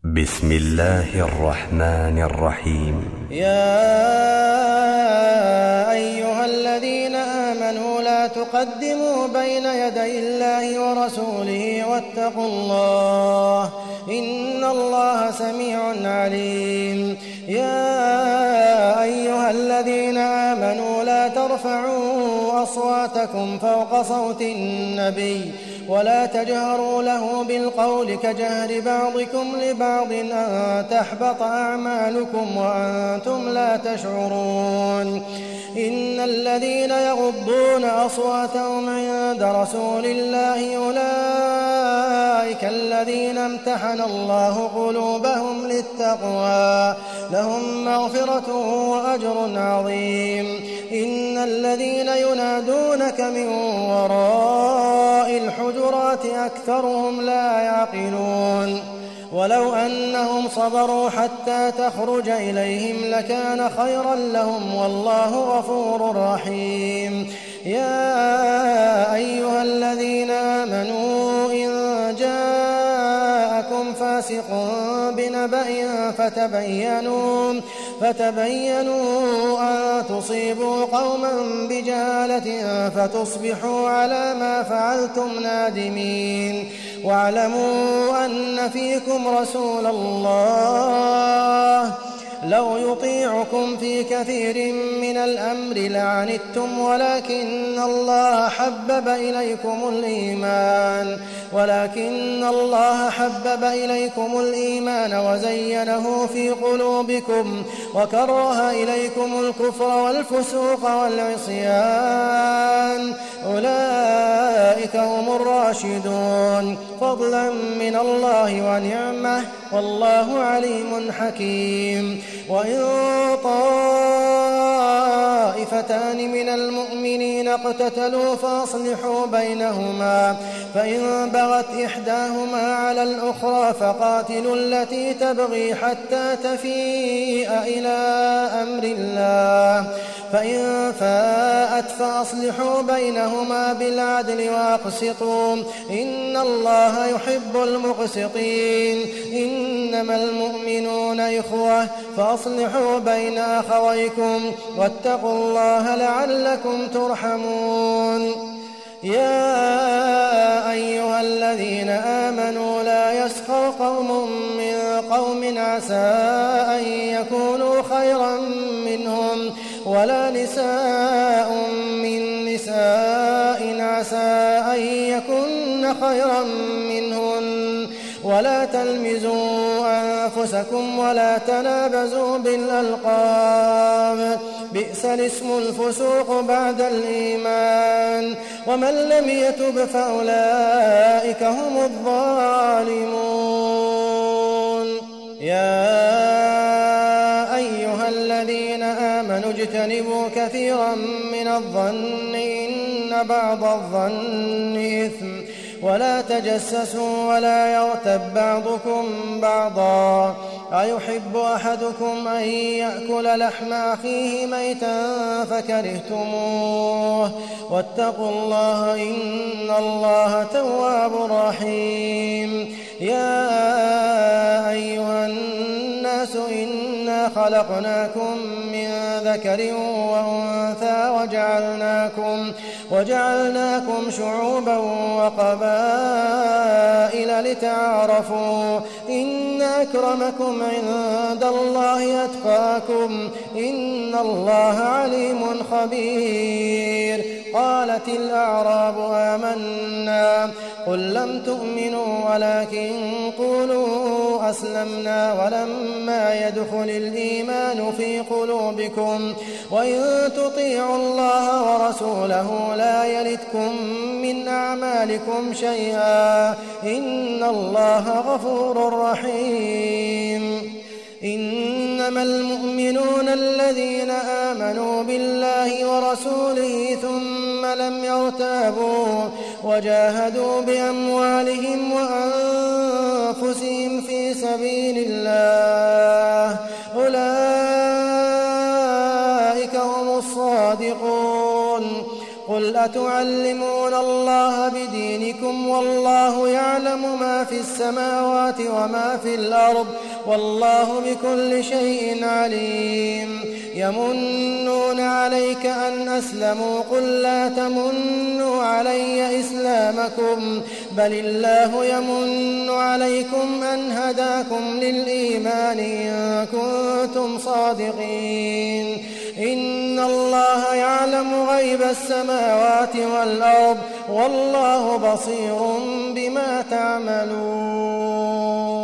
بسم الله الرحمن الرحيم. يا أيها الذين آمنوا لا تقدموا بين يدي الله ورسوله واتقوا الله إن الله سميع عليم. يا أيها الذين آمنوا لا ترفعوا أصواتكم فوق صوت النبي ولا تجهروا له بالقول كجهر بعضكم لبعض أن تحبط أعمالكم وأنتم لا تشعرون. إن الذين يغضون أصواتهم عند رسول الله أولئك الذين امتحن الله قلوبهم للتقوى لهم مغفرة وأجر عظيم. إن الذين ينادونك من وراء الحجرات أكثرهم لا يعقلون. ولو أنهم صبروا حتى تخرج إليهم لكان خيرا لهم والله غفور رحيم. يا أيها الذين آمنوا إن جاءكم فاسق بنبأ فتبينوا أن تصيبوا قوما بجهالة فتصبحوا على ما فعلتم نادمين. واعلموا أن فيكم رسول الله لو يطيعكم في كثير من الأمر لعنتم ولكن الله حبب إليكم الإيمان وزينه في قلوبكم وكره إليكم الكفر والفسوق والعصيان أولئك هم الراشدون فضلا من الله ونعمة والله عليم حكيم. وإن طائفتان من المؤمنين اقتتلوا فأصلحوا بينهما فإن بغت إحداهما على الأخرى فقاتلوا التي تبغي حتى تفيء إلى أمر الله فإن فاءت فأصلحوا بينهما بالعدل وأقسطوا إن الله يحب المقسطين. إنما المؤمنون إخوة فأصلحوا بين أخويكم واتقوا الله لعلكم ترحمون. يا أيها الذين آمنوا لا يسخر قوم من قوم عسى أن يكونوا خيرا منهم ولا نساء من نساء عسى أن يكن خيرا منهن ولا تلمزوا أنفسكم ولا تنابزوا بالألقاب بئس الاسم الفسوق بعد الإيمان ومن لم يتب فأولئك هم الظالمون. يا أيها الذين آمنوا اجتنبوا كثيرا من الظن إن بعض الظن إثم ولا تجسسوا ولا يغتب بعضكم بعضا أيحب أحدكم أن يأكل لحم أخيه ميتا فكرهتموه واتقوا الله إن الله تواب رحيم. يا أيها الناس إنا خلقناكم من ذكر وأنثى وجعلناكم شعوبا وقبائل لتعارفوا إن أكرمكم عند الله أتقاكم إن الله عليم خبير. قالت الأعراب آمنا قل لم تؤمنوا ولكن قولوا أسلمنا ولما يدخل الإيمان في قلوبكم وإن تطيعوا الله ورسوله لا يلتكم من أعمالكم شيئا إن الله غفور رحيم. إنما المؤمنون الذين آمنوا بالله ورسوله ثم لم يرتابوا وجاهدوا بأموالهم وأنفسهم في سبيل الله أولئك هم الصادقون. قل أتعلمون الله بدينكم والله يعلم ما في السماوات وما في الأرض والله بكل شيء عليم. يمنون عليك أن أسلموا قل لا تمنوا علي إسلامكم بل الله يمن عليكم أن هداكم للإيمان إن كنتم صادقين. إن الله يعلم غيب السماوات والأرض والله بصير بما تعملون.